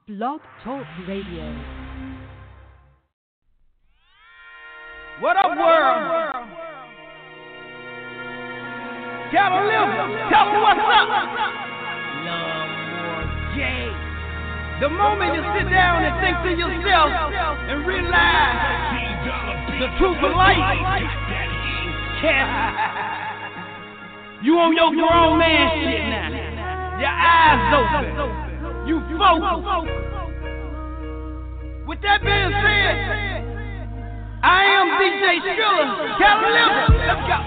Blog Talk Radio. What up, world? Catalyst, tell me what's up. Love more J. The moment you sit down and think to yourself and realize the truth of life, you on your grown man shit now. Your eyes open. You focus. With that being said, I am DJ Skrilla. Catalyst, let's go.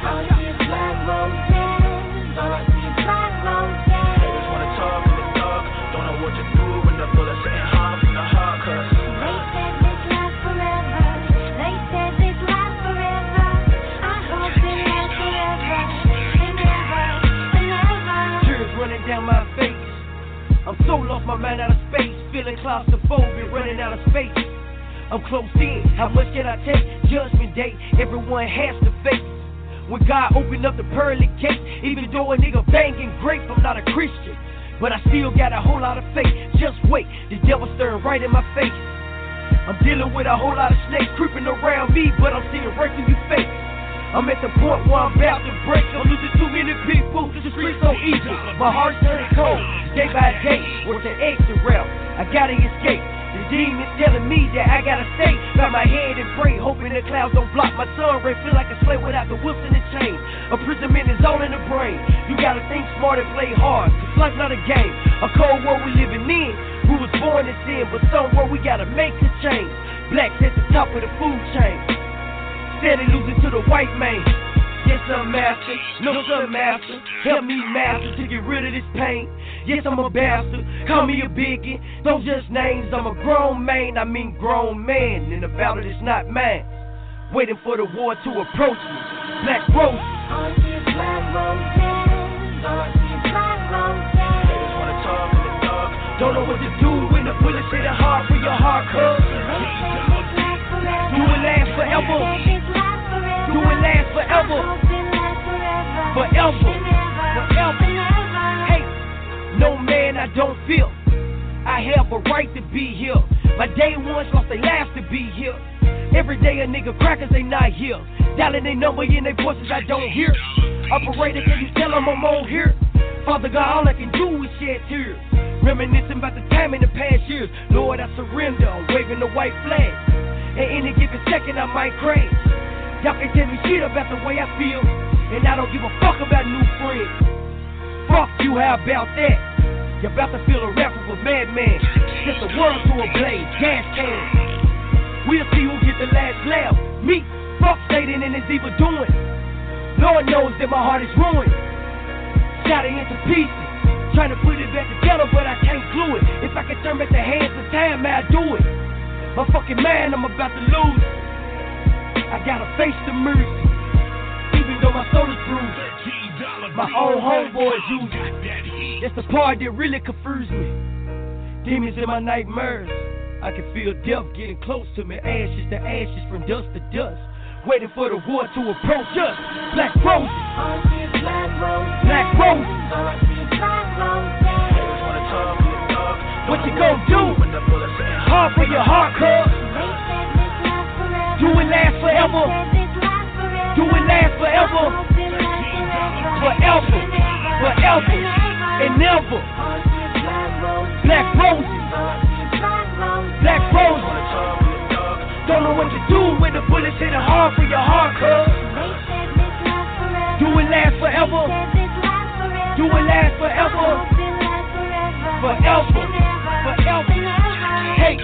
Haters wanna talk in the dark, don't know what to do when the bullets hitting hard from the heart. Cause they said this lasts forever. They said this lasts forever. I hope it lasts forever and ever. Tears running down my face. I'm so lost my mind out of space, feeling claustrophobic, running out of space. I'm close in, how much can I take? Judgment day, everyone has to face. When God opened up the pearly gates, even though a nigga banging grape, I'm not a Christian, but I still got a whole lot of faith. Just wait, the devil staring right in my face. I'm dealing with a whole lot of snakes creeping around me, but I'm seeing right through your face. I'm at the point where I'm about to break. I'm losing too many people, the streets so easy. My heart's turning cold, day by day, what's the exit route? I gotta escape. The demons telling me that I gotta stay. Bow my head and pray, hoping the clouds don't block my sun ray. Feel like a slave without the whips and the chains. Imprisonment is all in the brain. You gotta think smart and play hard, cause life's not a game. A cold world we living in. We was born in sin, but somewhere we gotta make a change. Blacks at the top of the food chain, steady losing to the white man. Yes, I'm master, no, I'm master. Help me master to get rid of this pain. Yes, I'm a bastard, call me a bigot. Don't just names, I'm a grown man, I mean grown man. And the battle is not mine. Waiting for the war to approach me. Black roses. All I see is black roses. All I see is black roses. Haters wanna talk in the dark, don't know what to do when the bullets hit hard for your heart, cuz. Do it last forever. Do it last forever. Forever. Forever. Hey, no man I don't feel. I have a right to be here. My day ones lost their lives to be here. Every day a nigga crackers they not here. Dialing their number in their voices I don't hear. Operator, can you tell them I'm on here? Father God, all I can do is shed tears. Reminiscing about the time in the past years. Lord, I surrender. I'm waving the white flag. At any given second I might crash. Y'all can tell me shit about the way I feel, and I don't give a fuck about new friends. Fuck you, how about that? You're about to feel a rap of a madman. Set the world to a blaze, gas can. We'll see who get the last laugh. Me, fuck Satan and his evil doing. Lord knows that my heart is ruined. Shot it into pieces, trying to put it back together, but I can't glue it. If I could turn back the hands of time, I'd do it. My fucking man, I'm about to lose. I gotta face the mercy, even though my soul is bruised. My own homeboys use it. That's the part that really confused me. Demons in my nightmares. I can feel death getting close to me. Ashes to ashes, from dust to dust. Waiting for the war to approach us. Black roses. all I see is black roses. Black roses. All I see is black roses. Haters wanna talk in the dark, What you gon' do? when the bullets hitting Hard for your heart, cuz. Do it last forever. Do it last forever. Forever. Forever. And never. Black roses. Black roses. Don't know what to do when the bullets hitting hard for your heart, cuz. Do it last forever. Do it last forever. Forever. Forever. Hey.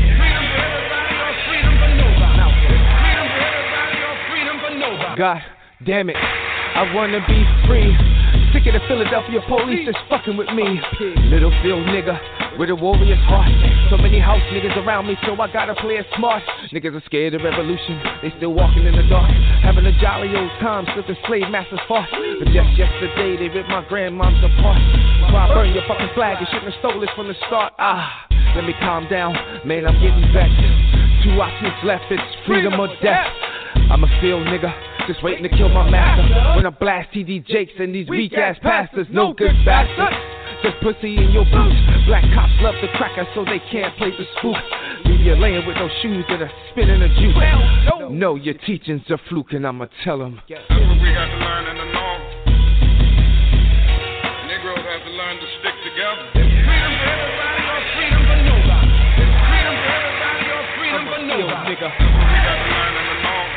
God, Damn it, I wanna be free. Sick of the Philadelphia police just fucking with me. Little Phil nigga with a warrior's heart. So many house niggas around me, so I gotta play it smart. Niggas are scared of revolution, they still walking in the dark, having a jolly old time, slipping slave masters fought. But just yesterday they ripped my grandmoms apart. So I burn your fucking flag, you shouldn't have stole this from the start. Let me calm down, man, I'm getting vexed. 2 options left, it's freedom or death. I'm a field nigga, just waiting to kill my master. When I blast TD Jakes and these weak ass pastors, no good bastards. Just pussy in your boots. Black cops love the cracker so they can't play the spook. Leave you laying with no shoes that are spinning a juice. No, your teachings are fluke and I'ma tell them. That's what we got to learn in the norm. Negroes have to learn to stick together. Freedom for everybody or freedom for nobody. Freedom for everybody or freedom for nobody. That's what we got to learn in the norm.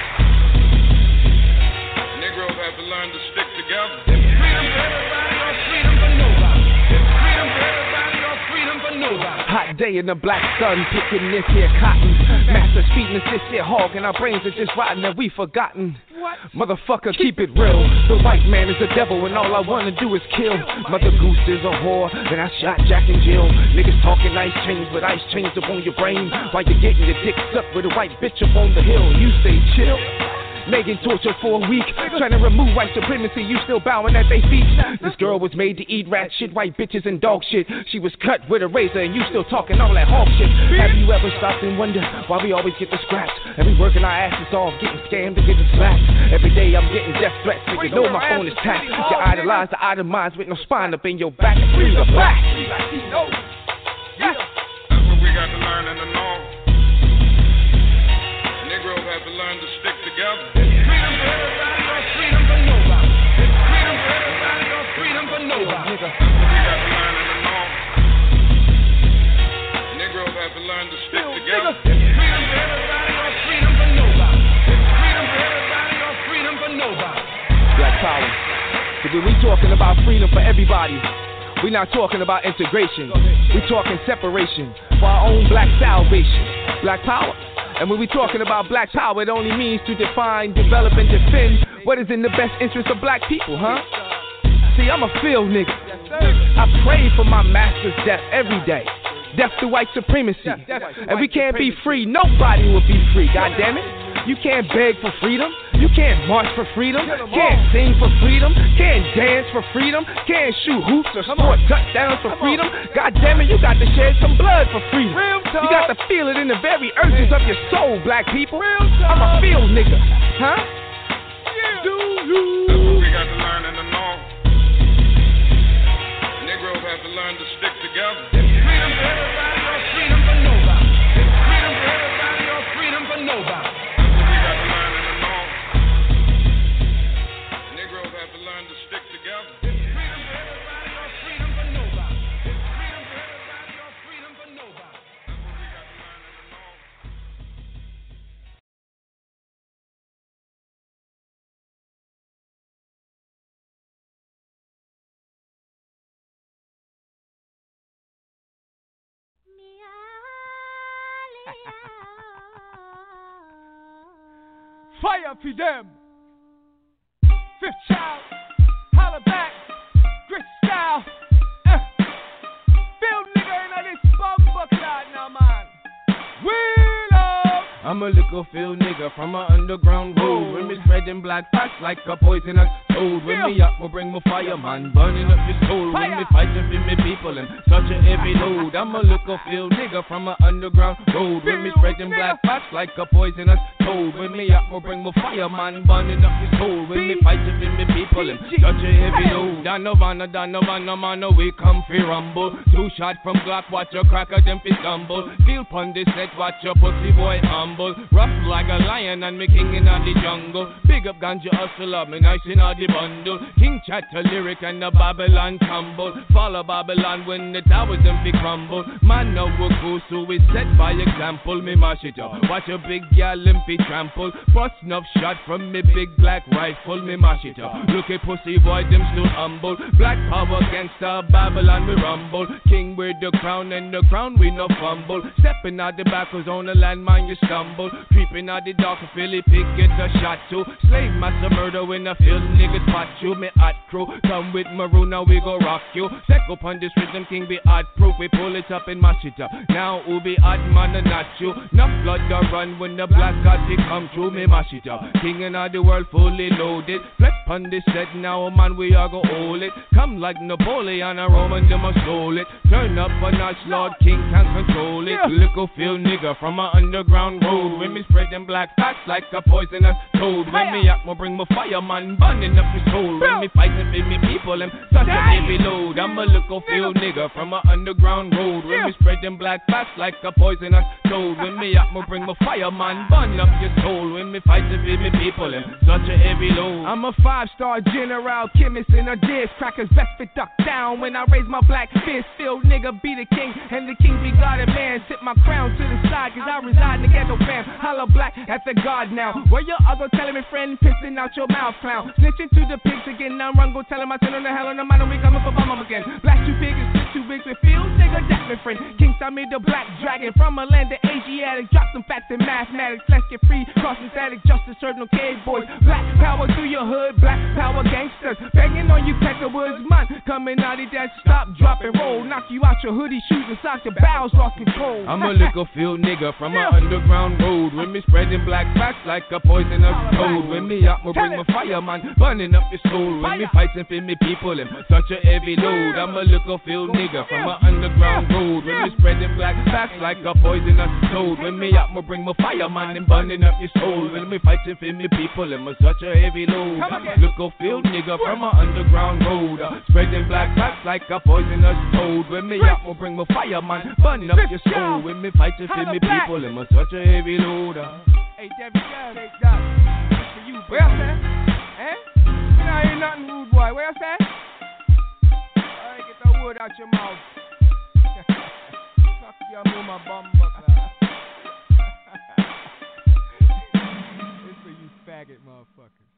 Negroes have to learn to stick together. Freedom for everybody or freedom for nobody. Freedom for everybody or freedom for nobody. Hot day in the black sun, picking this here cotton. Masters feeding us this here hog, and our brains are just rotten and we forgotten. Motherfucker, keep it real. The white man is the devil, and all I wanna do is kill. Mother Goose is a whore, and I shot Jack and Jill. Niggas talking ice chains, but ice chains up on your brain. While you're getting your dick sucked with a white bitch up on the hill, you stay chill. Megan tortured for a week, trying to remove white supremacy, you still bowing at their feet. This girl was made to eat rat shit, white bitches and dog shit. She was cut with a razor and you still talking all that hog shit. Have you ever stopped and wondered why we always get the scraps? And we working our asses off, getting scammed and getting slapped. Every day I'm getting death threats, but you know my phone is tapped. You idolize the itemize with no spine up in your back. Free the black. That's what we got to learn in the norm. Negroes have to learn to stick together. Freedom for everybody or freedom for nobody. Freedom for everybody or freedom for nobody. That's what we got to learn in the norm. Negroes have to learn to stick together. Freedom for everybody or freedom for nobody. Freedom for everybody or freedom for nobody. Black power. So when we talking about freedom for everybody, we not talking about integration. We talking separation for our own black salvation. Black power. And when we talking about black power, it only means to define, develop, and defend what is in the best interest of black people, huh? See, I'm a field nigga. I pray for my master's death every day. Death to white supremacy. And we can't be free. Nobody will be free, goddammit. You can't beg for freedom. You can't march for freedom. Can't sing for freedom. Can't dance for freedom. Can't shoot hoops or score touchdowns for freedom. God damn it, you got to shed some blood for freedom. You got to feel it in the very urges of your soul, black people. I'm a field nigga, huh? That's what we got to learn in the norm. Negroes have to learn to stick together. Freedom for everybody or freedom for nobody. Freedom for everybody or freedom for nobody. To stick together. Freedom for everybody or freedom for nobody. Freedom for everybody or freedom for nobody. That's what we got to learn in the norm. Fire for them. Fifth child. Holla back, Chris style. Bill nigga in this bumper cloud now, man. Wheel up. I'm a little field nigga from an underground road. When me spreading black facts like a poisonous toad. When me up, will bring my fireman, burning up his soul. When me fighting for me people and such a heavy load. I'm a little field nigga from an underground road. When me spreading black facts like a poisonous toad. When me up, will bring my fireman, burning up his soul. When me fighting for me people and such a heavy load. Donovan, man, we come fi rumble. 2 shot from Glock, watch your cracker, them fi stumble. Feel pon this set, watch your pussy boy humble. Rough like a lion and me king in the jungle. Big up ganja hustler, me nice in all the bundle. King chatter lyric and the Babylon tumble. Follow Babylon when the towers them be crumble. Man now we go so we set by example. Me mash it up. Watch a big gal and be trample. First enough shot from me big black rifle. Me mash it up. Look at pussy boy them still humble. Black power gangster Babylon we rumble. King with the crown and the crown we no fumble. Stepping out the backwards on the landmine you stumble. Creeping out the dark Philly pig get a shot too. Slave master murder when I feel niggas spot you. Me hot crew come with maroon now we go rock you. Set up on this rhythm king be hot proof. We pull it up and mash it up. Now who be hot man and not you. Enough blood to run when the black god he come through. Me mash it up. King in all the world fully loaded. Flex on this set now man we are go hold it. Come like Napoleon a Roman them a stole it. Turn up a notch Lord King can't control it. Little field nigga from a underground road. When me spread them black facts like a poisonous toad. When me act, me bring my fireman, burning up his soul. When me fighting for me people, them such a heavy load. I'm a little field nigga from a underground road. When me spread them black facts like a poisonous toad. When me act, me bring my fireman, burn up your soul. When me fighting for me people, them such a heavy load. I'm a 5-star general, chemist in a dish. Crackers best fit duck down when I raise my black fist. Field nigga be the king, and the king be guarded man. Tip my crown to the side, cause I reside in the ghetto fam. Holla black at the guard now. Where your other telling me friend, pissing out your mouth clown. Snitching to the pigs again, now run go tell him I send on the hell on the man and we coming for bum again. Black too big and spit too big with field nigga that me friend. King saw me the black dragon from a land of Asiatic. Drop some facts in mathematics, let's get free. Crossing static, justice serve no cave boys. Black power through your hood, black power gangsters. Banging on you Peckerwoods, man. Coming out of that stop, drop and roll. Knock you out your hoodie, shoes and socks, your bowels lost control. I'm a little field nigga from a underground road. When me spreading black facts like a poisonous toad. When me out, me bring my fireman, burning up your soul. When me fighting for me people, them such a heavy load. I'm a little field nigga from a underground road. When me spreading black facts like a poisonous toad. When me out, me bring my fireman and burning up your soul. When me fighting for me people, them such a heavy load. Little field nigga from a underground road. Spreading black facts like a poisonous toad. When me out, me bring my fireman, burning up your soul. When me fighting for me people, them such a heavy load. Hey, Debbie, take that. For you, where else that? Eh? You know, ain't nothing rude, boy. Where else that? Alright, get the wood out your mouth. Fuck your mama bum buckler. This for you faggot motherfuckers.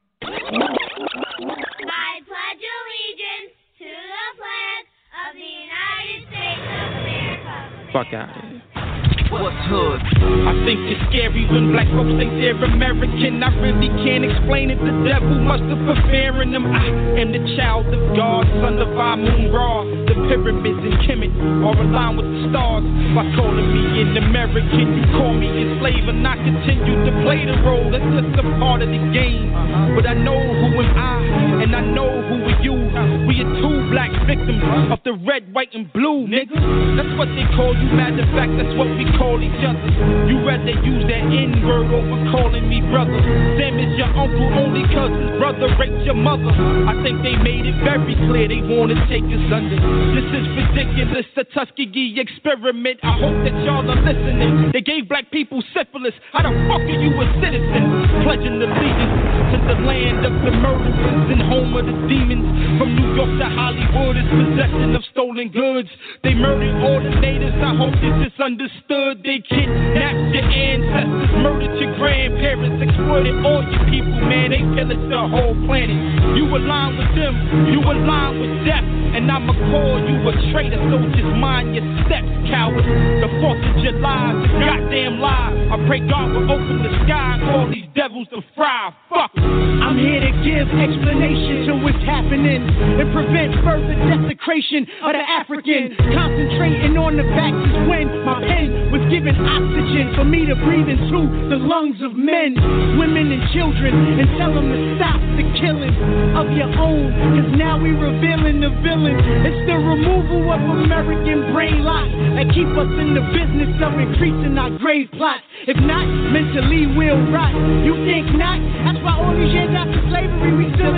I pledge allegiance to the flag of the United States of America. Fuck out of here. What's hood? I think it's scary when black folks think they're American. I really can't explain it. The devil must have preparing them. I am the child of God, son of Amun Ra. The pyramids in Kemet are aligned with the stars. By calling me an American, you call me a slave, and I continue to play the role. That's just a part of the game. But I know who am I, and I know who are you. We are two black victims of the red, white, and blue, nigga. That's what they call you. Matter of fact, that's what we call each other. You rather use that N-word over calling me brother. Sam is your uncle only cause his brother raped your mother. I think they made it very clear they wanna take us under. This is ridiculous, the Tuskegee experiment. I hope that y'all are listening. They gave black people syphilis. How the fuck are you a citizen? Pledging allegiance to the land of the murderers and home of the demons. From New York to Hollywood is possession of stolen goods. They murdered all the natives. I hope this is understood. They kidnapped your ancestors, murdered your grandparents, exploited all your people, man. They pillaged the whole planet. You align with them, you align with death, and I'ma call you a traitor. So just mind your steps, coward. The 4th of July, the goddamn lie. I pray God will open the sky and call these devils to fry. Fuck. I'm here to give explanation to what's happening and prevent further desecration of the African. Concentrating on the facts is when my pen was given oxygen for me to breathe into the lungs of men, women, and children, and tell them to stop the killing of your own. Cause now we revealing the villain. It's the removal of American brain lots that keep us in the business of increasing our grave plots. If not, mentally we'll rot. You think not? That's why all these years after slavery we still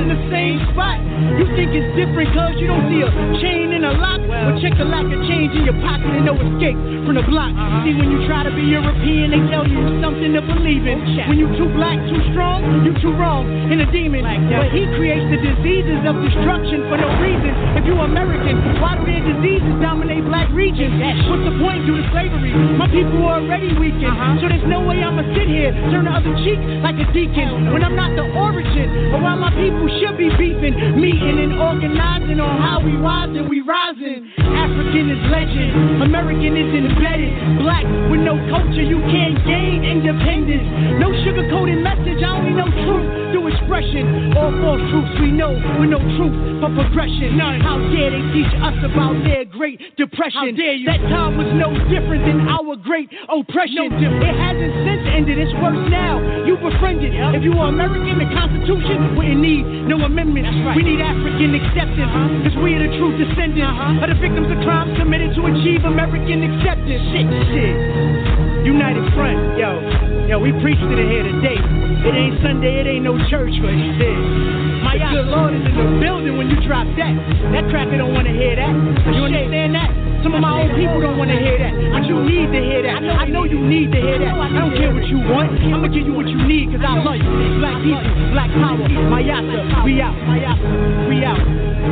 in the same spot. You think it's different cause you don't see a chain in a lock? Well, check the lack of change in your pocket and no escape from the block. See, when you try to be European, they tell you something to believe in. When you too black, too strong, you too wrong and a demon. But he creates the diseases of destruction for no reason. If you American, why do their diseases dominate black regions? What's the point due to slavery? My people are already weakened, so there's no way I'ma sit here, turn the other cheek like a deacon, when I'm not the origin of why my people should be beefing, meeting and organizing on how we rise and we rising. African is legend, American is embedded. Black with no culture, you can't gain independence. No sugar-coated message, I only know truth through expression. All false truths we know with no truth for progression. How dare they teach us about their Great Depression? How dare you? That time was no different than our great oppression. It hasn't since ended, it's worse now. You befriended. If you were American, the Constitution wouldn't need no amendments. We need African acceptance, cause we are the true descendants of the victims of crimes committed to achieve American acceptance. Shit. United Front, yo, we preached it in here today. It ain't Sunday, it ain't no church, but shit. My good Lord is in the building when you drop that. That cracker don't wanna hear that. You understand that? Some of my own people don't wanna hear that, but you need to hear that. I know you need to hear that. I don't care what you want, I'ma give you what you need, cause I love you. Black people, black power, Mayasa, we out, we out.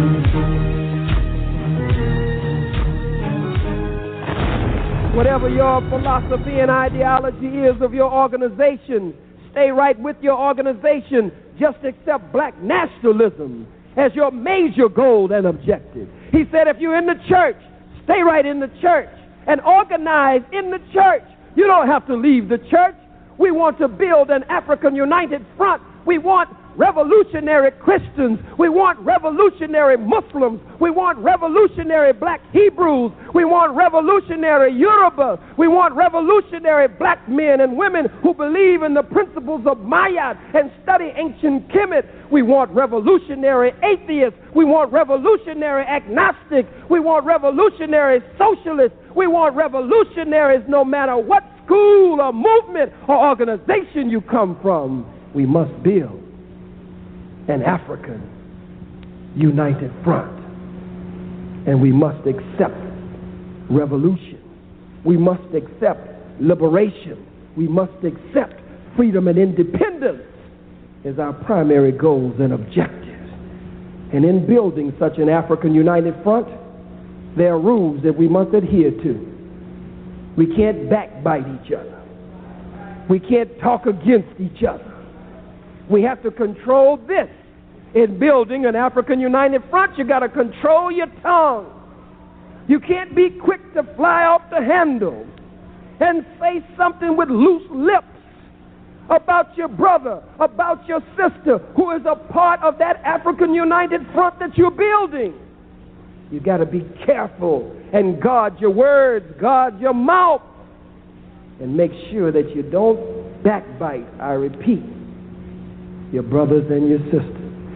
Whatever your philosophy and ideology is of your organization, stay right with your organization. Just accept black nationalism as your major goal and objective. He said if you're in the church, stay right in the church and organize in the church. You don't have to leave the church. We want to build an African United Front. We want revolutionary Christians. We want revolutionary Muslims. We want revolutionary black Hebrews. We want revolutionary Yoruba. We want revolutionary black men and women who believe in the principles of Maya and study ancient Kemet. We want revolutionary atheists. We want revolutionary agnostics. We want revolutionary socialists. We want revolutionaries no matter what school or movement or organization you come from. We must build an African United Front. And we must accept revolution. We must accept liberation. We must accept freedom and independence as our primary goals and objectives. And in building such an African United Front, there are rules that we must adhere to. We can't backbite each other. We can't talk against each other. We have to control this. In building an African United Front, you got to control your tongue. You can't be quick to fly off the handle and say something with loose lips about your brother, about your sister, who is a part of that African United Front that you're building. You got to be careful and guard your words, guard your mouth, and make sure that you don't backbite, I repeat, your brothers and your sisters.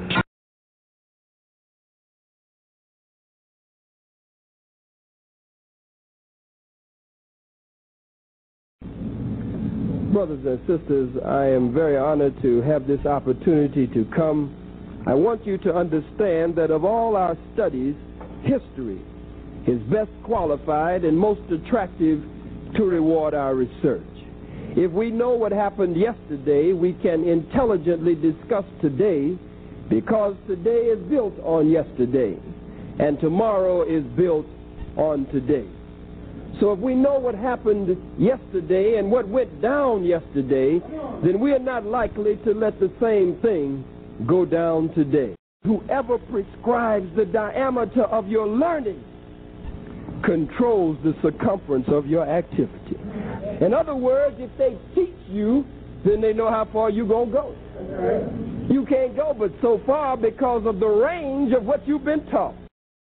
Brothers and sisters, I am very honored to have this opportunity to come. I want you to understand that of all our studies, history is best qualified and most attractive to reward our research. If we know what happened yesterday, we can intelligently discuss today, because today is built on yesterday and tomorrow is built on today. So if we know what happened yesterday and what went down yesterday, then we are not likely to let the same thing go down today. Whoever prescribes the diameter of your learning controls the circumference of your activity. In other words, if they teach you, then they know how far you're going to go. You can't go but so far because of the range of what you've been taught.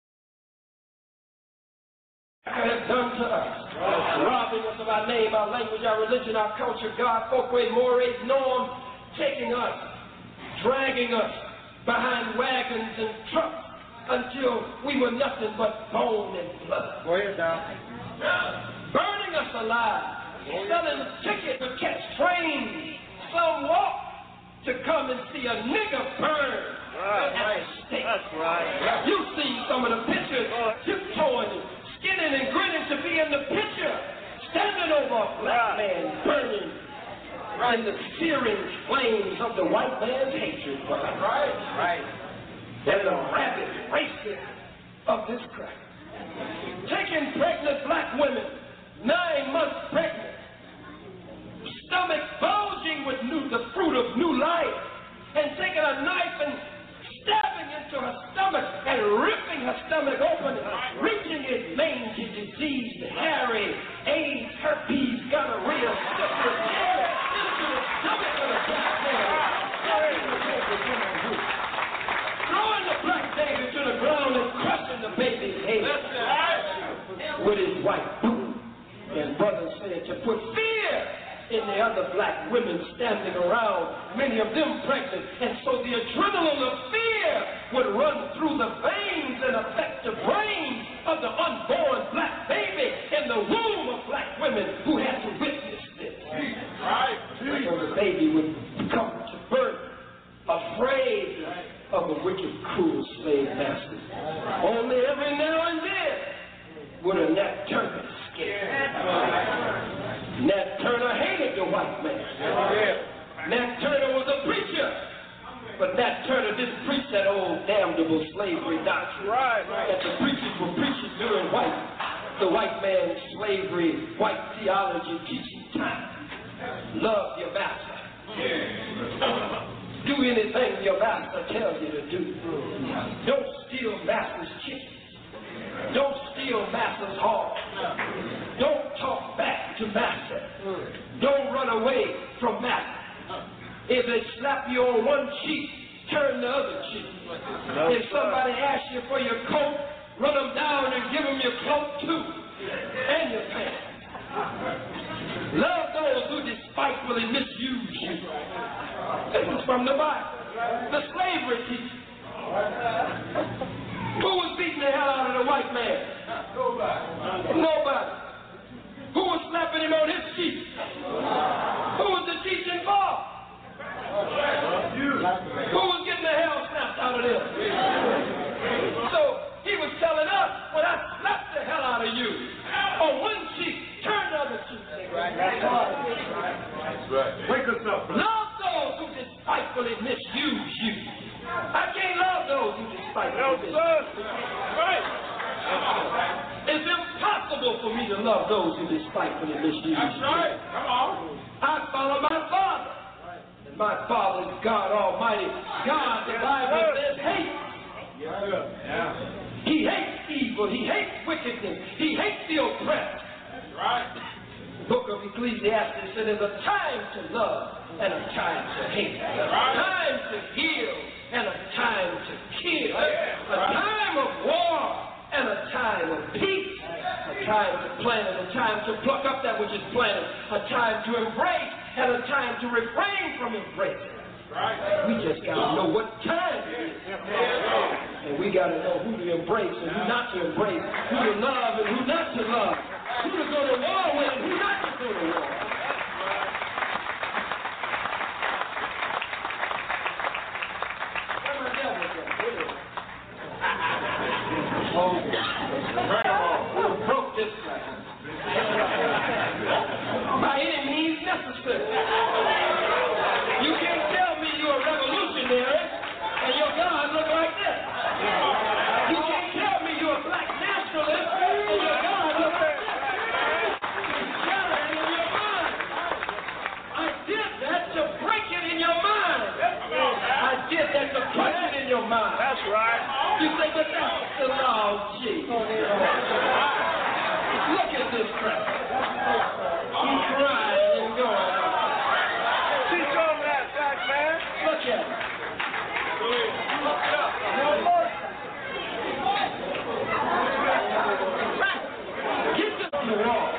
Has done to us, robbing us of our name, our language, our religion, our culture, God, folkways, mores, norms, taking us, dragging us behind wagons and trucks until we were nothing but bone and blood. Burning us alive, selling tickets to catch trains. Some walk to come and see a nigger burn. That's right. You see some of the pictures, tiptoeing, and skinning and grinning to be in the picture, standing over a black man burning in the searing flames of the white man's hatred, brother. Right. And the rabid racism of this crack. Taking pregnant black women, 9 months pregnant, stomach bulging with the fruit of new life, and taking a knife and stabbing into her stomach and ripping her stomach open, reaching it mangy, diseased, hairy, AIDS, herpes, gonorrhea, syphilis, into the stomach of the black man. Throwing the black baby to the ground and crushing the baby's head with his white boot. And brothers said to put fear in the other black women standing around, many of them pregnant, and so the adrenaline of fear would run through the veins and affect the brains of the unborn black baby in the womb of black women who had to witness this. So the baby would come to birth afraid of the wicked, cruel slave masters. Only every now and then would a Nat Turner scare. Nat Turner hated the white man. Nat Turner was a preacher, but Nat Turner didn't preach that old damnable slavery doctrine that the preachers were preaching during the white man's slavery, white theology teaching time. Love your master. Do anything your master tells you to do. Don't steal master's chicken. Don't steal master's heart. Don't talk back to master. Don't run away from master. If they slap you on one cheek, turn the other cheek. If somebody asks you for your coat, run them down and give them your cloak too, and your pants. Love those who despitefully misuse you. This is from the Bible. The slavery teacher. Who was beating the hell out of the white man? Nobody. Who was slapping him on his cheek? Who was the teaching for? Who was getting the hell snapped out of them? So he was telling us, when I slapped the hell out of you, on one cheek, turn the other cheek. That's right. Wake us up, brother. Love those who despitefully misuse you. I can't love those who despitefully misuse you. Right. It's impossible for me to love those who despitefully misuse you. That's right. Come on. I follow my Father. And my Father is God Almighty. God, the Bible says, hate. He hates evil. He hates wickedness. He hates the oppressed. That's right. Book of Ecclesiastes said there's a time to love and a time to hate. A time to heal and a time to kill. A time of war and a time of peace. A time to plant and a time to pluck up that which is planted. A time to embrace and a time to refrain from embracing. We just got to know what time it is. And we got to know who to embrace and who not to embrace. Who to love and who not to love. Who to go to war with and who not to go to war. Where my devil go? Oh, who broke this guy? By any means necessary. You can't tell me you're a revolutionary and your God look like this. You can't tell me you're a black nationalist and your God look like this. It's gathering in your mind. I did that to break it in your mind. I did that to put it in your mind. That's right. You say, but that's the law, gee. Look at this crap. He's crying and going. Teach on that, black man. Look at it. Look it up. Get this to the wall.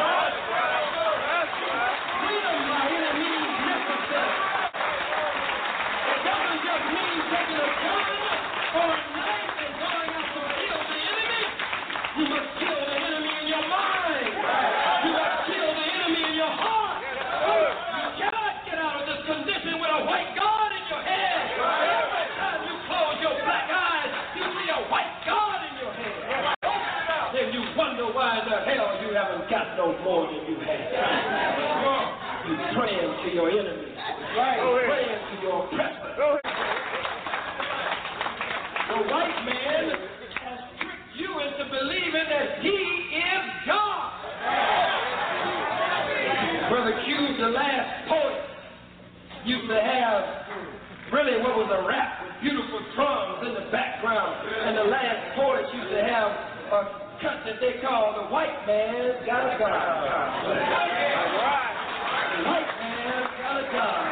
Freedom by any means necessary. It doesn't just mean taking a gun or a knife and going out to kill the enemy. You must kill the enemy in your mind. You must kill the haven't got no more than you had. You're praying to your enemies. You're praying to your oppressor. The white man has tricked you into believing that he is God. Brother Q, the last poet, used to have really what was a rap with beautiful drums in the background. And the last poet used to have a cut that they call the white man's got a God. The white man's got a God.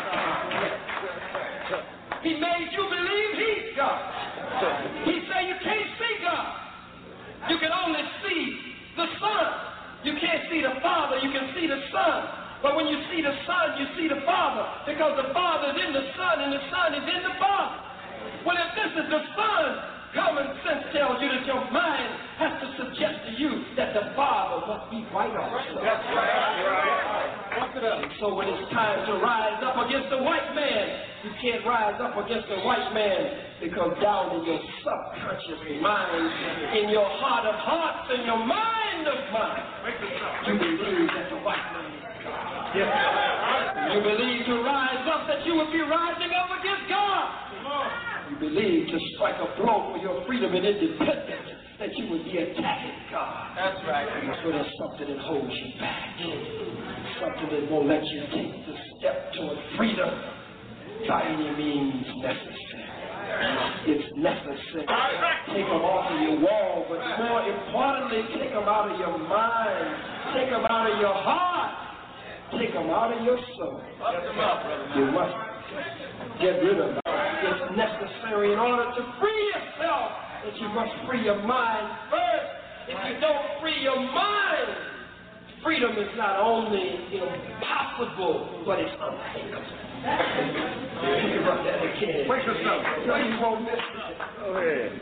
He made you believe he's God. He said you can't see God. You can only see the Son. You can't see the Father, you can see the Son. But when you see the Son, you see the Father. Because the Father is in the Son and the Son is in the Father. Well, if this is the Son, common sense tells you that your mind has to suggest to you that the Father must be white also. That's right. And so when it's time to rise up against the white man, you can't rise up against the white man because down in your subconscious mind, in your heart of hearts, in your mind of mind, you believe that the white man is God. Yes. You believe to rise up that you would be rising up against God. You believe to strike a blow for your freedom and independence, that you would be attacking God. That's right. So there's something that holds you back. Something that won't let you take the step toward freedom by any means necessary. It's necessary. Take them off of your wall, but more importantly, take them out of your mind. Take them out of your heart. Take them out of your soul. You must get rid of them. It's necessary in order to free yourself that you must free your mind first. If you don't free your mind, freedom is not only impossible, but it's unthinkable. Think about that again. Wait yourself. No, you won't miss it. Go ahead.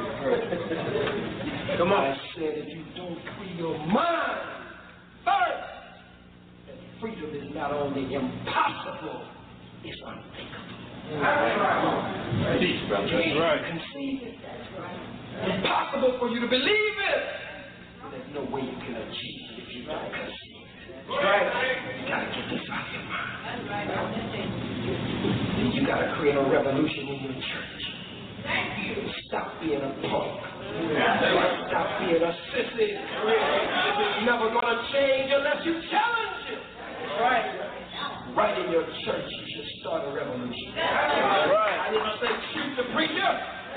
Come on. I said if you don't free your mind first, freedom is not only impossible, it's unthinkable. Peace, brother. That's right. Conceive it. It's impossible for you to believe it. There's no way you can achieve it if you don't conceive it. Right? You gotta get this out of your mind. And you gotta create a revolution in your church. Stop being a punk. Stop being a sissy. It's never gonna change unless you challenge it. Right? Right in your church, you should start a revolution. Right. I didn't say shoot the preacher.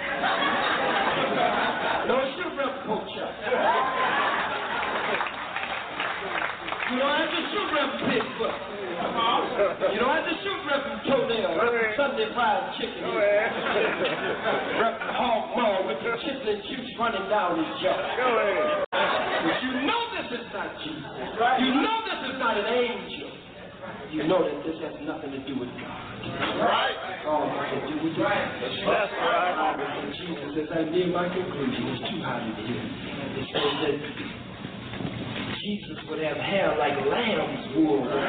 Don't shoot Reverend Poacher. You don't have to shoot Reverend Pittsburgh. You don't have to shoot Reverend Toenail, Reverend Sunday Fried Chicken. Reverend Hog Maw with the chitlin juice running down his jaw. But you know this is not Jesus. You know this is not an angel. You know that this has nothing to do with God. Right. All has to do with God. That's right. And Jesus, as I near my conclusion, it's too hot in here. It says that Jesus would have hair like lamb's wool.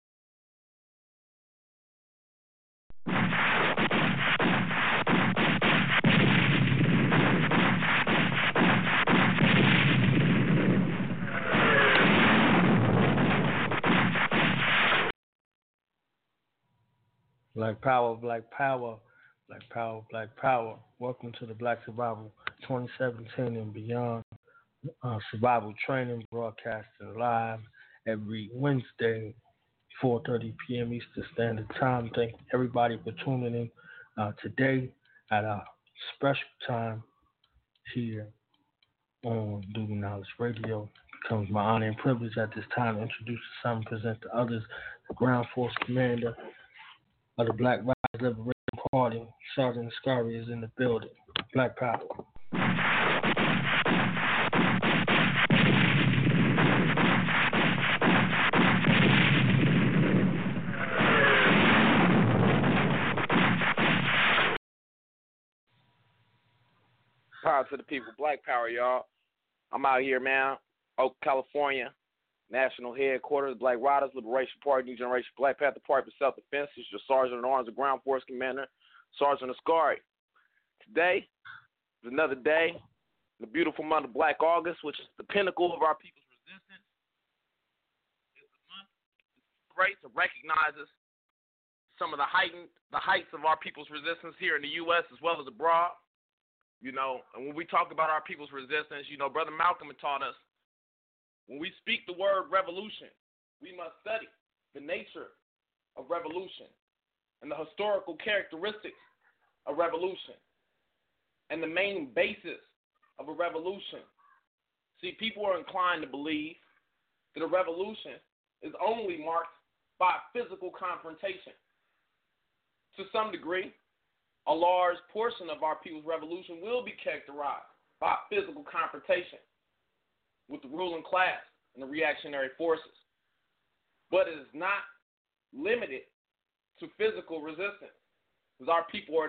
Black power, black power, black power, black power. Welcome to the Black Survival 2017 and beyond survival training, broadcasting live every Wednesday, 4:30 p.m. Eastern Standard Time. Thank everybody for tuning in today at our special time here on Dugan Knowledge Radio. It becomes my honor and privilege at this time to introduce some and present to others the Ground Force Commander of the Black Riders Liberation Party, Sergeant Scurry, is in the building. Black power. Power to the people. Black power, y'all. I'm out here, man. Oak, California. National headquarters, Black Riders Liberation Party, New Generation Black Panther Party for Self-Defense. It's your Sergeant at Arms, the Ground Force Commander, Sergeant Ascari. Today is another day, the beautiful month of Black August, which is the pinnacle of our people's resistance. celebrates and recognizes some of the heights of our people's resistance here in the U.S. as well as abroad. You know, and when we talk about our people's resistance, you know, Brother Malcolm had taught us, when we speak the word revolution, we must study the nature of revolution and the historical characteristics of revolution and the main basis of a revolution. See, people are inclined to believe that a revolution is only marked by physical confrontation. To some degree, a large portion of our people's revolution will be characterized by physical confrontation with the ruling class and the reactionary forces. But it is not limited to physical resistance, because our people's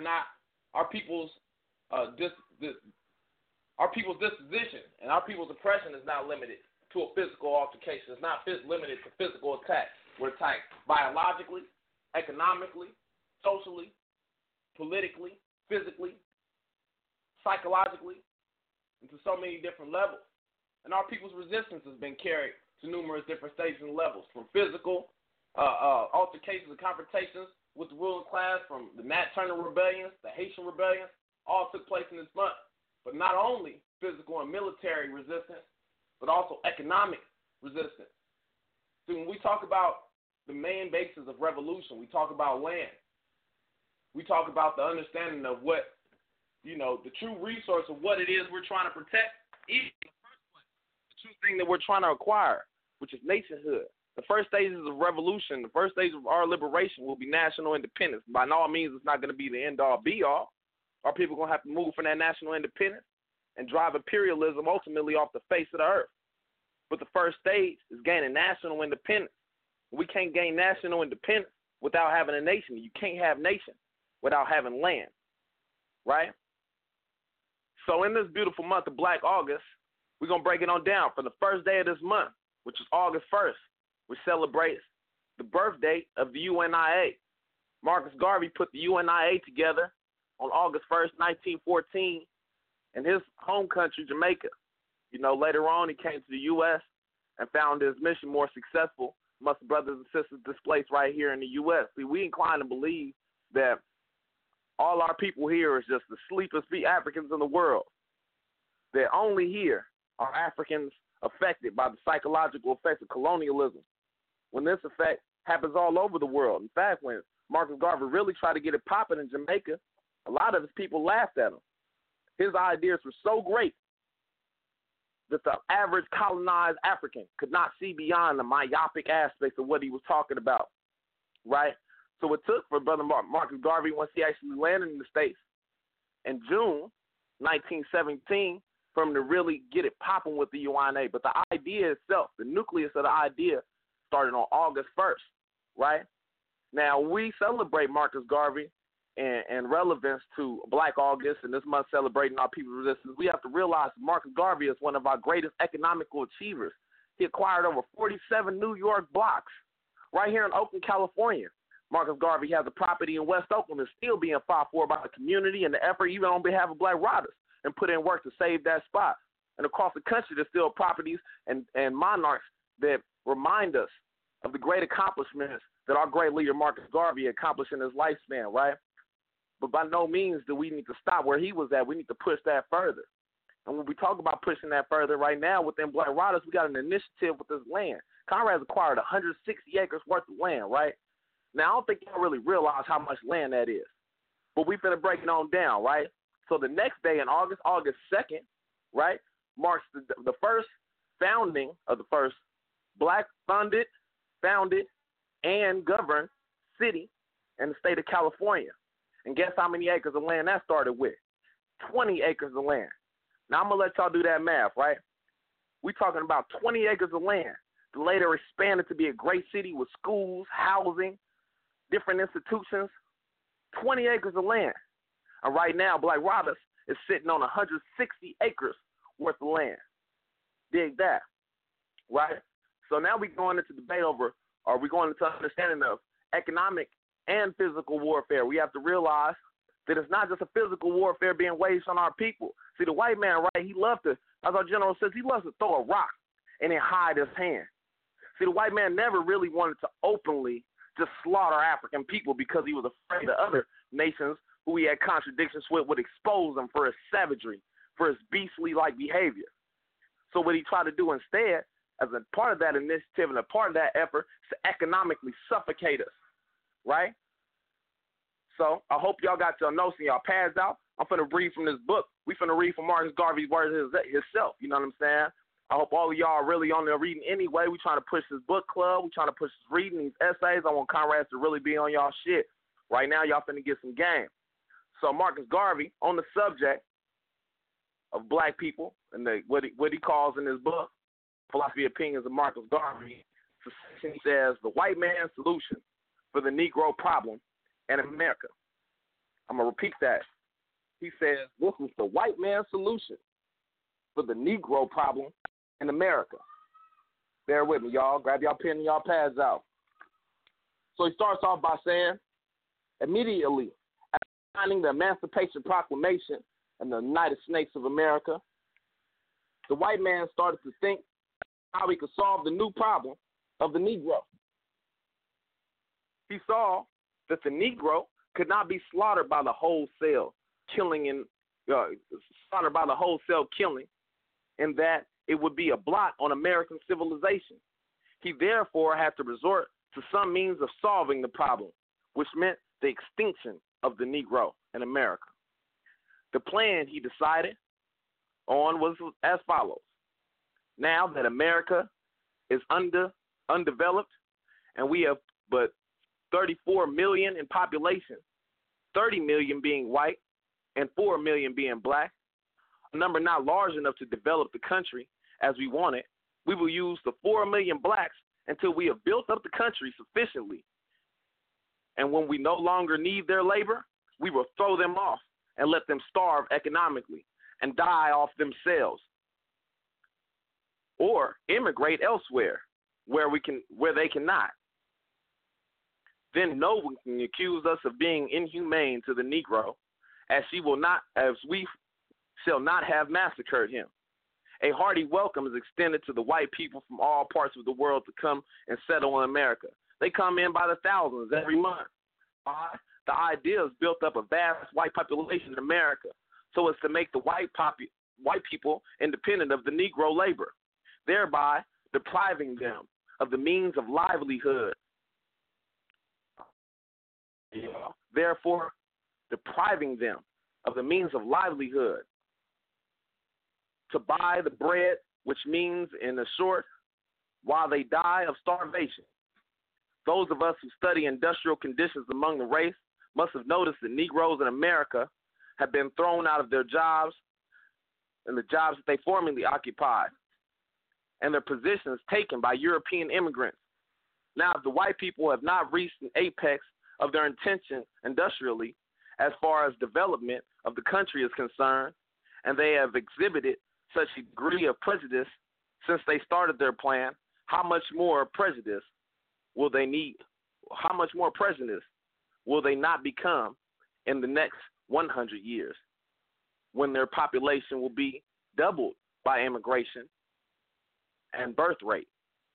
disposition and our people's oppression is not limited to a physical altercation. It's not limited to physical attacks. We're attacked biologically, economically, socially, politically, physically, psychologically, and to so many different levels. And our people's resistance has been carried to numerous different stages and levels, from physical altercations and confrontations with the ruling class, from the Nat Turner rebellions, the Haitian rebellions, all took place in this month. But not only physical and military resistance, but also economic resistance. So when we talk about the main basis of revolution, we talk about land. We talk about the understanding of what, you know, the true resource of what it is we're trying to protect is in the first place. The true thing that we're trying to acquire, which is nationhood. The first stages of revolution, the first stage of our liberation will be national independence. By no means, it's not going to be the end-all, be-all. Our people are going to have to move for that national independence and drive imperialism ultimately off the face of the earth. But the first stage is gaining national independence. We can't gain national independence without having a nation. You can't have nation without having land, right? So in this beautiful month of Black August, we're going to break it on down. For the first day of this month, which is August 1st, we celebrate the birth date of the UNIA. Marcus Garvey put the UNIA together on August 1st, 1914, in his home country, Jamaica. You know, later on, he came to the U.S. and found his mission more successful amongst the brothers and sisters displaced right here in the U.S. See, we incline to believe that all our people here is just the sleepest Africans in the world. That only here are Africans affected by the psychological effects of colonialism, when this effect happens all over the world. In fact, when Marcus Garvey really tried to get it popping in Jamaica, a lot of his people laughed at him. His ideas were so great that the average colonized African could not see beyond the myopic aspects of what he was talking about, right? So it took for Brother Marcus Garvey, once he actually landed in the States in June 1917, for him to really get it popping with the UNA. But the idea itself, the nucleus of the idea, started on August 1st, right? Now, we celebrate Marcus Garvey and relevance to Black August and this month celebrating our people's resistance. We have to realize Marcus Garvey is one of our greatest economical achievers. He acquired over 47 New York blocks right here in Oakland, California. Marcus Garvey has a property in West Oakland that's still being fought for by the community and the effort, even on behalf of Black Riders, and put in work to save that spot. And across the country, there's still properties and monarchs that remind us of the great accomplishments that our great leader Marcus Garvey accomplished in his lifespan, right? But by no means do we need to stop where he was at. We need to push that further. And when we talk about pushing that further right now within Black Riders, we got an initiative with this land. Conrad's acquired 160 acres worth of land, right? Now, I don't think y'all really realize how much land that is. But we finna break it on down, right? So the next day in August 2nd, right, marks the first founding of the first Black-funded, founded, and governed city in the state of California. And guess how many acres of land that started with? 20 acres of land. Now, I'm going to let y'all do that math, right? We're talking about 20 acres of land that later expanded to be a great city with schools, housing, different institutions. 20 acres of land. And right now, Black Riders is sitting on 160 acres worth of land. Dig that, right? So now we're going into debate over, or we're going into understanding of economic and physical warfare. We have to realize that it's not just a physical warfare being waged on our people. See, the white man, right, he loves to, as our general says, he loves to throw a rock and then hide his hand. See, the white man never really wanted to openly just slaughter African people because he was afraid the other nations who he had contradictions with would expose him for his savagery, for his beastly-like behavior. So what he tried to do instead, as a part of that initiative and a part of that effort, is to economically suffocate us, right? So I hope y'all got your notes and y'all pads out. I'm finna read from this book. We finna read from Marcus Garvey's words himself. You know what I'm saying? I hope all of y'all are really on there reading anyway. We trying to push this book club. We trying to push this reading, these essays. I want comrades to really be on y'all shit. Right now, y'all finna get some game. So Marcus Garvey, on the subject of black people and what he calls in his book, Philosophy of Opinions of Marcus Garvey, he says, the white man's solution for the Negro problem in America. I'm going to repeat that. He says, this is the white man's solution for the Negro problem in America. Bear with me, y'all. Grab y'all pen and y'all pads out. So he starts off by saying, immediately after signing the Emancipation Proclamation in the United States of America, the white man started to think how he could solve the new problem of the Negro. He saw that the Negro could not be slaughtered by the wholesale killing and and that it would be a blot on American civilization. He therefore had to resort to some means of solving the problem, which meant the extinction of the Negro in America. The plan he decided on was as follows. Now that America is undeveloped and we have but 34 million in population, 30 million being white and 4 million being black, a number not large enough to develop the country as we want it, we will use the 4 million blacks until we have built up the country sufficiently. And when we no longer need their labor, we will throw them off and let them starve economically and die off themselves, or immigrate elsewhere where they cannot. Then no one can accuse us of being inhumane to the Negro, as we shall not have massacred him. A hearty welcome is extended to the white people from all parts of the world to come and settle in America. They come in by the thousands every month. The idea is built up a vast white population in America so as to make the white people independent of the Negro labor, thereby depriving them of the means of livelihood. Therefore, depriving them of the means of livelihood to buy the bread, which means, in the short, while they die of starvation. Those of us who study industrial conditions among the race must have noticed that Negroes in America have been thrown out of their jobs and the jobs that they formerly occupied, and their positions taken by European immigrants. Now, if the white people have not reached an apex of their intention industrially as far as development of the country is concerned, and they have exhibited such a degree of prejudice since they started their plan, how much more prejudice will they need? How much more prejudice will they not become in the next 100 years when their population will be doubled by immigration and birth rate?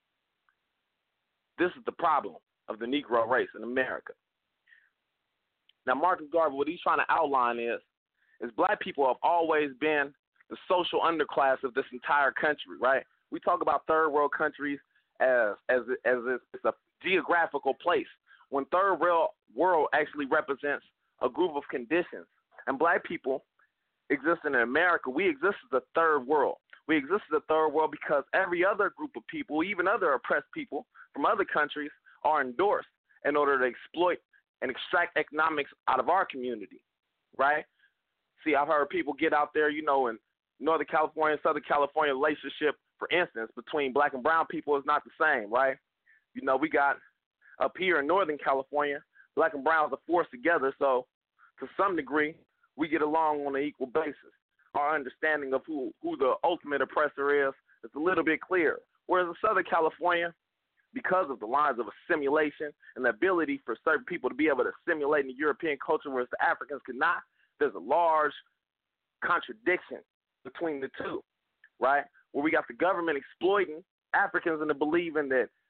This is the problem of the Negro race in America. Now, Marcus Garvey, what he's trying to outline is black people have always been the social underclass of this entire country, right? We talk about third world countries as it's a geographical place, when third world actually represents a group of conditions. And black people exist in America. We exist as a third world. We exist as a third world because every other group of people, even other oppressed people from other countries, are endorsed in order to exploit and extract economics out of our community, right? See, I've heard people get out there, in Northern California, Southern California relationship, for instance, between black and brown people is not the same, right? We got up here in Northern California, black and browns are forced together, so to some degree, we get along on an equal basis. Our understanding of who the ultimate oppressor is a little bit clearer. Whereas in Southern California, because of the lines of assimilation and the ability for certain people to be able to assimilate in the European culture, whereas the Africans could not, there's a large contradiction between the two, right? Where we got the government exploiting Africans into believing that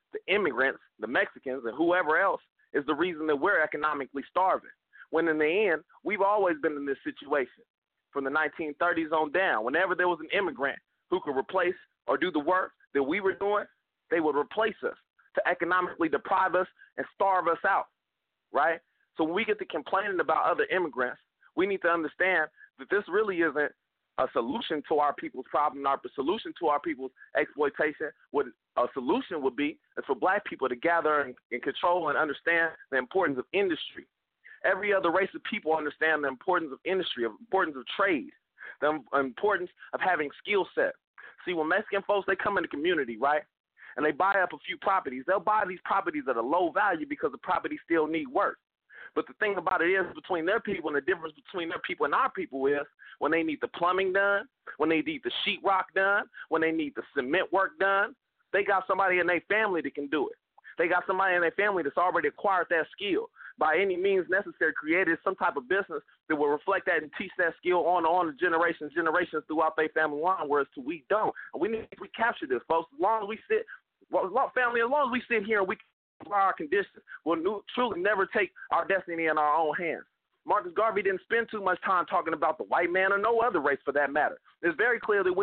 the immigrants, the Mexicans, and whoever else is the reason that we're economically starving. When in the end, we've always been in this situation from the 1930s on down. Whenever there was an immigrant who could replace or do the work that we were doing, they would replace us to economically deprive us and starve us out, right? So when we get to complaining about other immigrants, we need to understand that this really isn't a solution to our people's problem, our solution to our people's exploitation. What a solution would be is for black people to gather and control and understand the importance of industry. Every other race of people understand the importance of industry, the importance of trade, the importance of having skill set. See, when Mexican folks, they come in the community, right, and they buy up a few properties, they'll buy these properties at a low value because the properties still need work. But the thing about it is, between their people and the difference between their people and our people is when they need the plumbing done, when they need the sheetrock done, when they need the cement work done, they got somebody in their family that can do it. They got somebody in their family that's already acquired that skill. By any means necessary, created some type of business that will reflect that and teach that skill on to generations throughout their family line, whereas we don't. And we need to recapture this, folks. As long as we sit, family, as long as we sit here and we our conditions, we'll truly never take our destiny in our own hands. Marcus Garvey didn't spend too much time talking about the white man or no other race for that matter. It's very clear that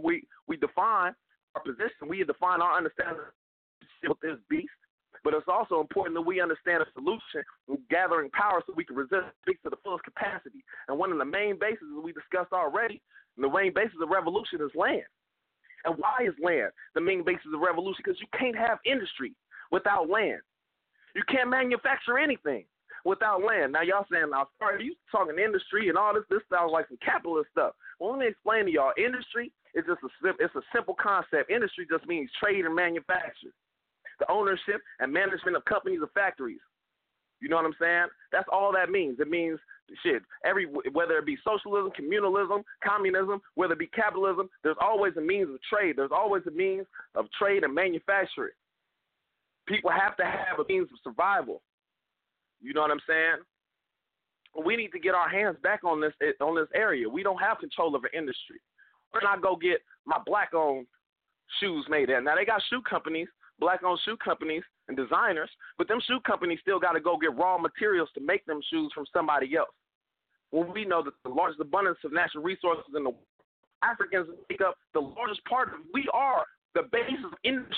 we define our position, we define our understanding of this beast, but it's also important that we understand a solution with gathering power so we can resist speak to the fullest capacity. And one of the main bases we discussed already, and the main basis of revolution is land. And why is land the main basis of revolution? Because you can't have industry without land. You can't manufacture anything without land. Now, y'all saying, now, sorry, you talking industry and all this sounds like some capitalist stuff. Well, let me explain to y'all. Industry is just it's a simple concept. Industry just means trade and manufacture, the ownership and management of companies or factories. You know what I'm saying? That's all that means. It means whether it be socialism, communalism, communism, whether it be capitalism, there's always a means of trade. There's always a means of trade and manufacturing. People have to have a means of survival. You know what I'm saying? We need to get our hands back on this area. We don't have control over industry. We're not go get my black-owned shoes made there. Now, they got shoe companies, black-owned shoe companies and designers, but them shoe companies still got to go get raw materials to make them shoes from somebody else. When we know that the largest abundance of natural resources in the world, Africans make up the largest part of it. We are the basis of industry.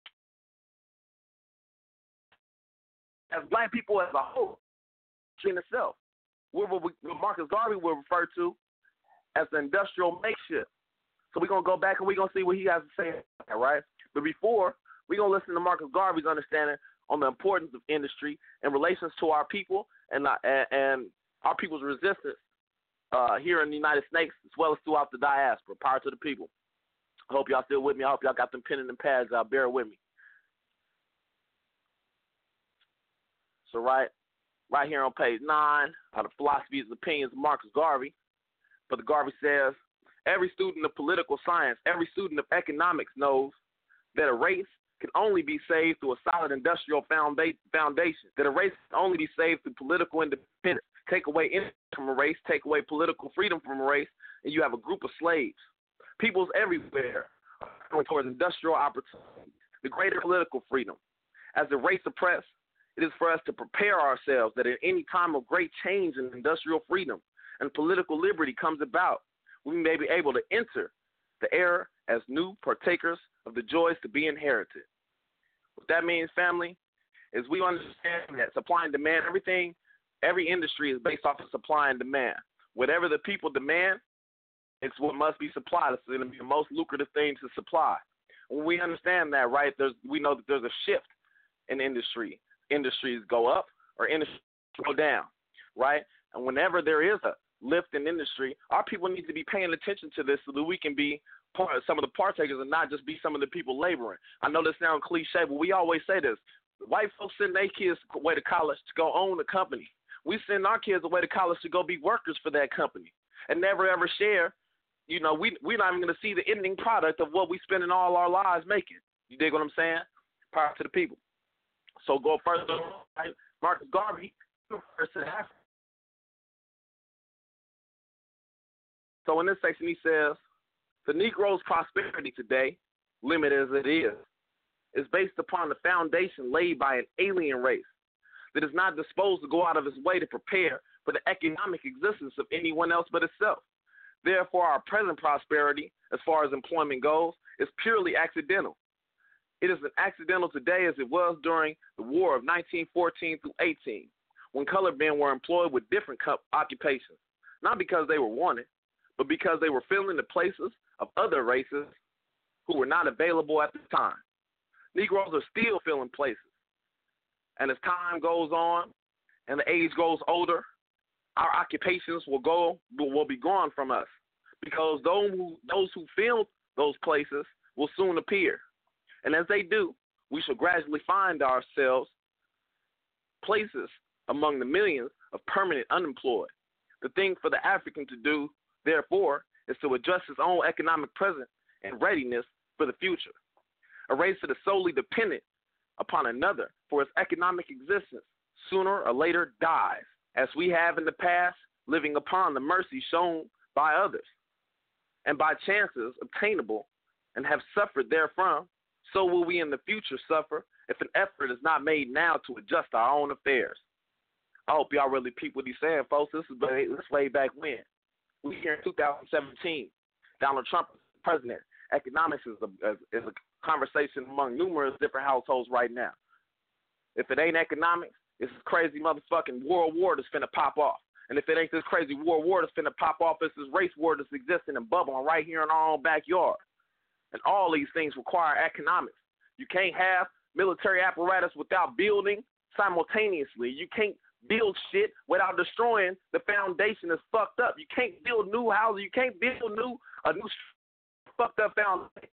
As black people as a whole, in itself, what Marcus Garvey will refer to as the industrial makeshift. So we're going to go back and we're going to see what he has to say, right? But before, we're going to listen to Marcus Garvey's understanding on the importance of industry in relations to our people and our people's resistance here in the United States as well as throughout the diaspora. Power to the people. I hope y'all still with me. I hope y'all got them pen and pads out. Bear with me. So right here on page 9 are the philosophies and opinions of Marcus Garvey. But Garvey says, every student of political science, every student of economics knows that a race can only be saved through a solid industrial foundation, that a race can only be saved through political independence. Take away income from a race, take away political freedom from a race, and you have a group of slaves. Peoples everywhere are going towards industrial opportunities, the greater political freedom. As the race oppressed, it is for us to prepare ourselves that at any time of great change in industrial freedom and political liberty comes about, we may be able to enter the era as new partakers of the joys to be inherited. What that means, family, is we understand that supply and demand, every industry is based off of supply and demand. Whatever the people demand, it's what must be supplied. It's going to be the most lucrative thing to supply. When we understand that, right, we know that there's a shift in industry. Industries go up or industries go down, right? And whenever there is a lift in industry, our people need to be paying attention to this so that we can be some of the partakers and not just be some of the people laboring. I know this sounds cliche, but we always say this. White folks send their kids away to college to go own a company. We send our kids away to college to go be workers for that company and never ever share. You know, we're not even going to see the ending product of what we spending all our lives making. You dig what I'm saying? Power to the people. So go further, right? Marcus Garvey refers to Africa. So in this section he says, the Negro's prosperity today, limited as it is is based upon the foundation laid by an alien race that is not disposed to go out of its way to prepare for the economic existence of anyone else but itself. Therefore, our present prosperity, as far as employment goes, is purely accidental. It is as accidental today as it was during the War of 1914 through 18, when colored men were employed with different occupations, not because they were wanted, but because they were filling the places of other races who were not available at the time. Negroes are still filling places. And as time goes on and the age grows older, our occupations will be gone from us, because those who filled those places will soon appear. And as they do, we shall gradually find ourselves places among the millions of permanent unemployed. The thing for the African to do, therefore, is to adjust his own economic present and readiness for the future. A race that is solely dependent upon another for its economic existence sooner or later dies, as we have in the past, living upon the mercy shown by others, and by chances obtainable, and have suffered therefrom. So will we in the future suffer if an effort is not made now to adjust our own affairs. I hope y'all really peep what he's saying, folks. This is way back when. We here in 2017. Donald Trump is president. Economics is a conversation among numerous different households right now. If it ain't economics, it's this crazy motherfucking world war that's finna pop off. And if it ain't this crazy world war that's finna pop off, it's this race war that's existing and bubbling right here in our own backyard. And all these things require economics. You can't have military apparatus without building simultaneously. You can't build shit without destroying the foundation that's fucked up. You can't build new houses. You can't build a new fucked up foundation.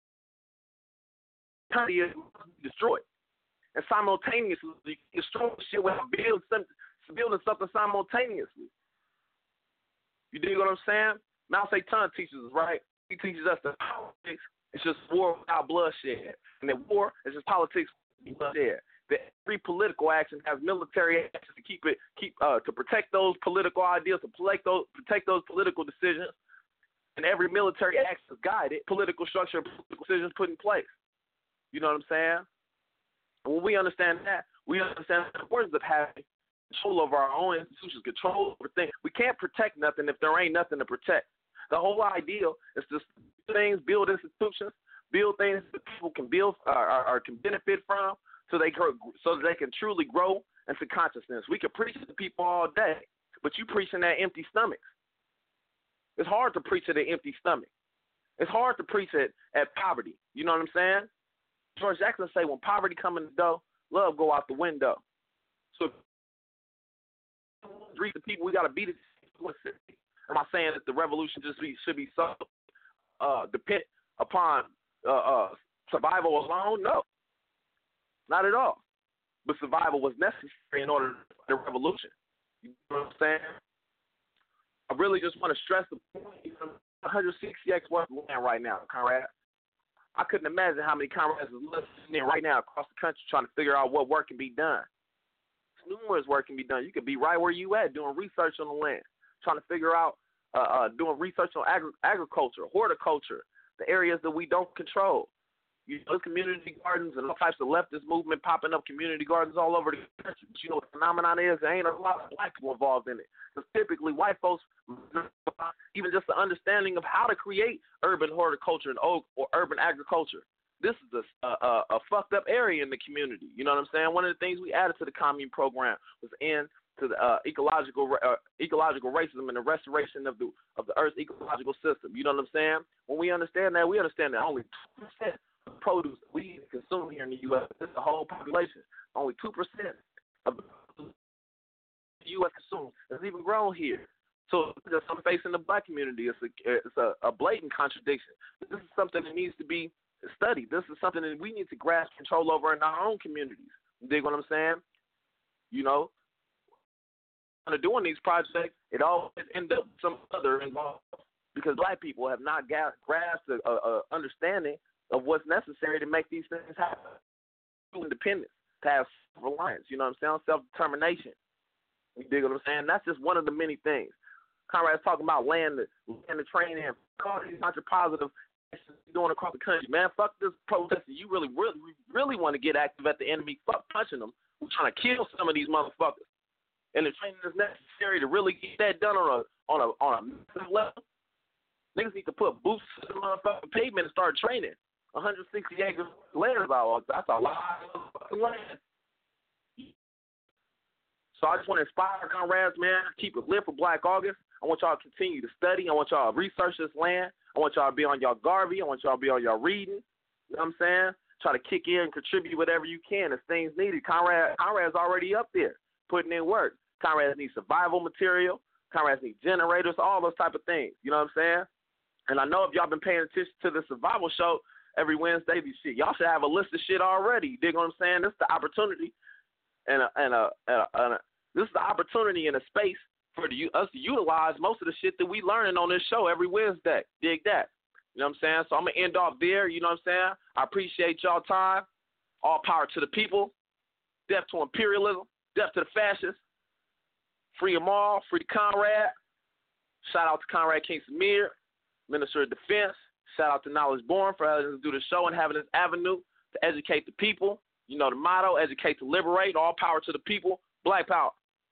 Destroyed. And simultaneously, you can destroy shit without building something simultaneously. You dig what I'm saying? Mao Zedong teaches us, right? He teaches us that politics is just war without bloodshed. And that war is just politics without bloodshed. That every political action has military action to protect those political ideals, to protect those political decisions. And every military action is guided, political structure, political decisions put in place. You know what I'm saying? And when we understand that, we understand the importance of having control over our own institutions, control over things. We can't protect nothing if there ain't nothing to protect. The whole idea is to build institutions, build things that people can build or can benefit from, so that they can truly grow into consciousness. We can preach to people all day, but you preaching at empty stomachs. It's hard to preach at an empty stomach. It's hard to preach at poverty. You know what I'm saying? George Jackson say, when poverty come in the door, love go out the window. So, reach the people, we got to beat it. Am I saying that the revolution should be so dependent upon survival alone? No, not at all. But survival was necessary in order for the revolution. You know what I'm saying? I really just want to stress the point. 160x worth of land right now, Conrad. I couldn't imagine how many comrades are listening right now across the country trying to figure out what work can be done. There's numerous work can be done. You could be right where you at doing research on the land, trying to figure out, doing research on agriculture, horticulture, the areas that we don't control. You know, community gardens and all types of leftist movement popping up, community gardens all over the country. But you know what the phenomenon is? There ain't a lot of black people involved in it. Because typically white folks, even just the understanding of how to create urban horticulture and or urban agriculture. This is a fucked up area in the community. You know what I'm saying? One of the things we added to the commune program was to the ecological racism and the restoration of the Earth's ecological system. You know what I'm saying? When we understand that only 2% of produce we consume here in the U.S. This is the whole population. Only 2% of the U.S. consumes is even grown here. So just I'm facing the black community. It's a blatant contradiction. This is something that needs to be studied. This is something that we need to grasp control over in our own communities. You dig what I'm saying? You know, when doing these projects, it always ends up with some other involved because black people have not grasped a understanding of what's necessary to make these things happen. Independence, to have self-reliance, you know what I'm saying? Self-determination. You dig what I'm saying? That's just one of the many things. Conrad's talking about land to train in. All these bunch of positive doing across the country, man. Fuck this protesting. You really want to get active at the enemy. Fuck punching them. We're trying to kill some of these motherfuckers. And the training is necessary to really get that done on a massive level. Niggas need to put boots to the motherfucking pavement and start training. 160 acres of land is out. That's a lot of fucking land. So I just want to inspire comrades, man. Keep it lit for Black August. I want y'all to continue to study. I want y'all to research this land. I want y'all to be on y'all Garvey. I want y'all to be on y'all reading. You know what I'm saying? Try to kick in and contribute whatever you can as things needed. Conrad's already up there putting in work. Conrads need survival material. Conrads need generators, all those type of things. You know what I'm saying? And I know if y'all been paying attention to the survival show every Wednesday, y'all should have a list of shit already. You dig what I'm saying? This is the opportunity this is the opportunity and a space for us to utilize most of the shit that we learning on this show every Wednesday. Dig that. You know what I'm saying? So I'm going to end off there. You know what I'm saying? I appreciate y'all time. All power to the people. Death to imperialism. Death to the fascists. Free them all. Free Conrad. Shout out to Conrad King Samir, Minister of Defense. Shout out to Knowledge Born for having us do the show and having this avenue to educate the people. You know the motto, educate to liberate. All power to the people. Black power.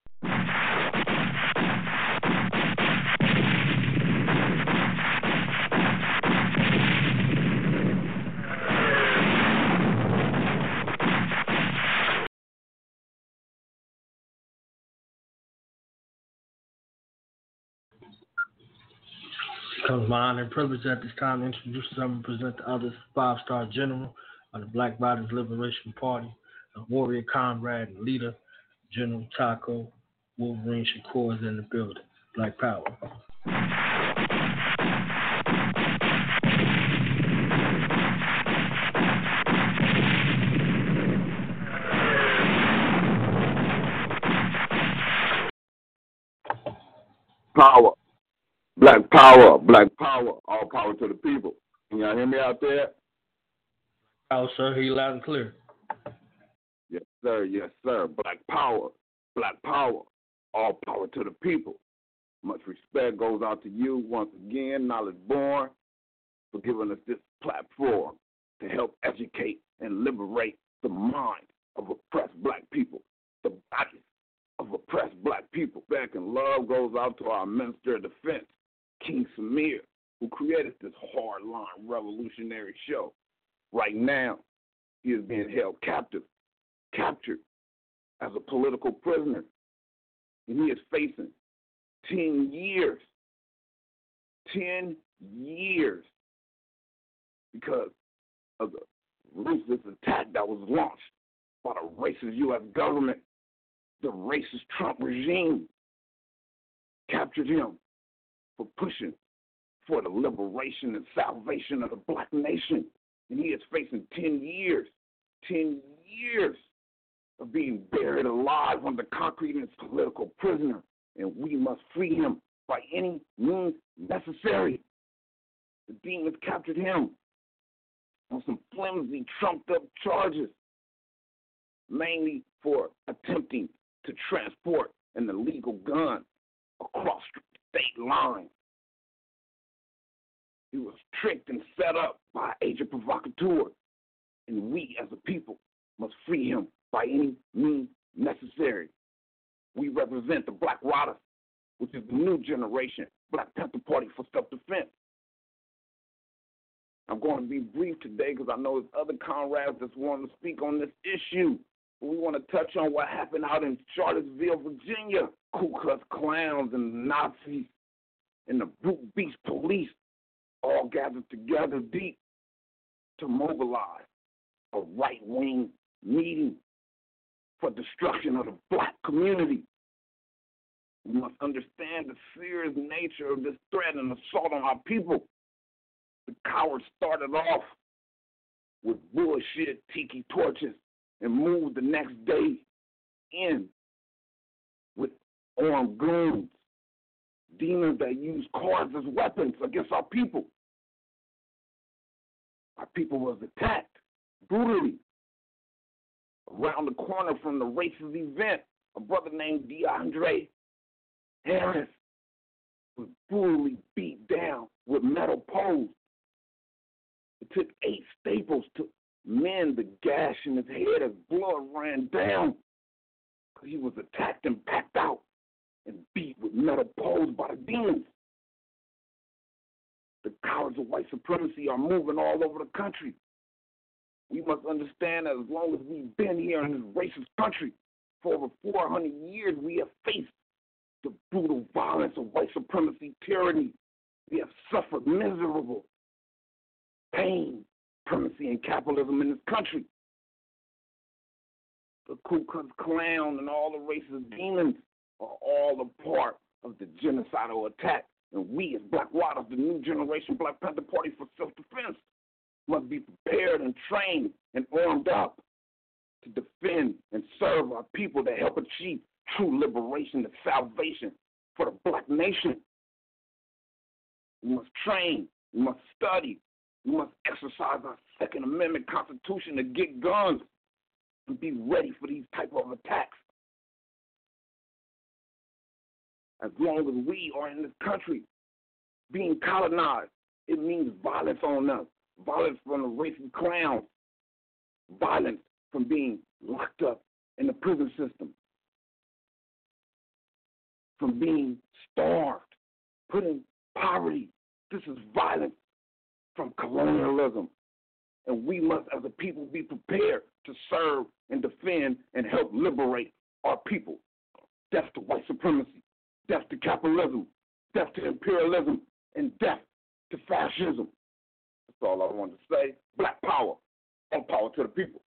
It comes my honor and privilege at this time to introduce some and present the other 5-star general of the Black Riders Liberation Party, a warrior comrade and leader, General Taco Wolverine Shakur is in the building. Black power. Power. Black power. Black power. All power to the people. Can y'all hear me out there? Oh, sir. Hear you loud and clear. Yes, sir. Yes, sir. Black power. Black power. All power to the people. Much respect goes out to you once again, Knowledge Born, for giving us this platform to help educate and liberate the mind of oppressed black people, the bodies of oppressed black people. Back in love goes out to our Minister of Defense, King Samir, who created this hardline revolutionary show. Right now, he is being held captured as a political prisoner, and he is facing 10 years. 10 years because of the ruthless attack that was launched by the racist U.S. government, the racist Trump regime, captured him for pushing for the liberation and salvation of the black nation. And he is facing 10 years of being buried alive under concrete and political prisoner. And we must free him by any means necessary. The demons captured him on some flimsy, trumped-up charges, mainly for attempting to transport an illegal gun across state lines. He was tricked and set up by an agent provocateur, and we as a people must free him by any means necessary. We represent the Black Riders, which is the new generation Black Panther Party for self-defense. I'm going to be brief today because I know there's other comrades that want to speak on this issue. But we want to touch on what happened out in Charlottesville, Virginia. Ku Klux Klans and Nazis and the brute beast police all gathered together deep to mobilize a right-wing meeting for destruction of the black community. We must understand the serious nature of this threat and assault on our people. The cowards started off with bullshit tiki torches and moved the next day in with armed goons, demons that use cards as weapons against our people. Our people was attacked brutally. Around the corner from the racist event, a brother named DeAndre Harris was brutally beat down with metal poles. It took 8 staples to mend the gash in his head as blood ran down. Because he was attacked and packed out and beat with metal poles by the demons. The cowards of white supremacy are moving all over the country. We must understand that as long as we've been here in this racist country, for over 400 years, we have faced the brutal violence of white supremacy tyranny. We have suffered miserable pain, supremacy, and capitalism in this country. The Ku Klux Klan and all the racist demons are all a part of the genocidal attack. And we, as Black Riders, the new generation Black Panther Party for self-defense, must be prepared and trained and armed up to defend and serve our people to help achieve true liberation and salvation for the Black nation. We must train, we must study, we must exercise our Second Amendment Constitution to get guns and be ready for these type of attacks. As long as we are in this country being colonized, it means violence on us, violence from the racist clowns, violence from being locked up in the prison system, from being starved, put in poverty. This is violence from colonialism. And we must, as a people, be prepared to serve and defend and help liberate our people. Death to white supremacy, death to capitalism, death to imperialism, and death to fascism. That's all I wanted to say. Black power, all power to the people.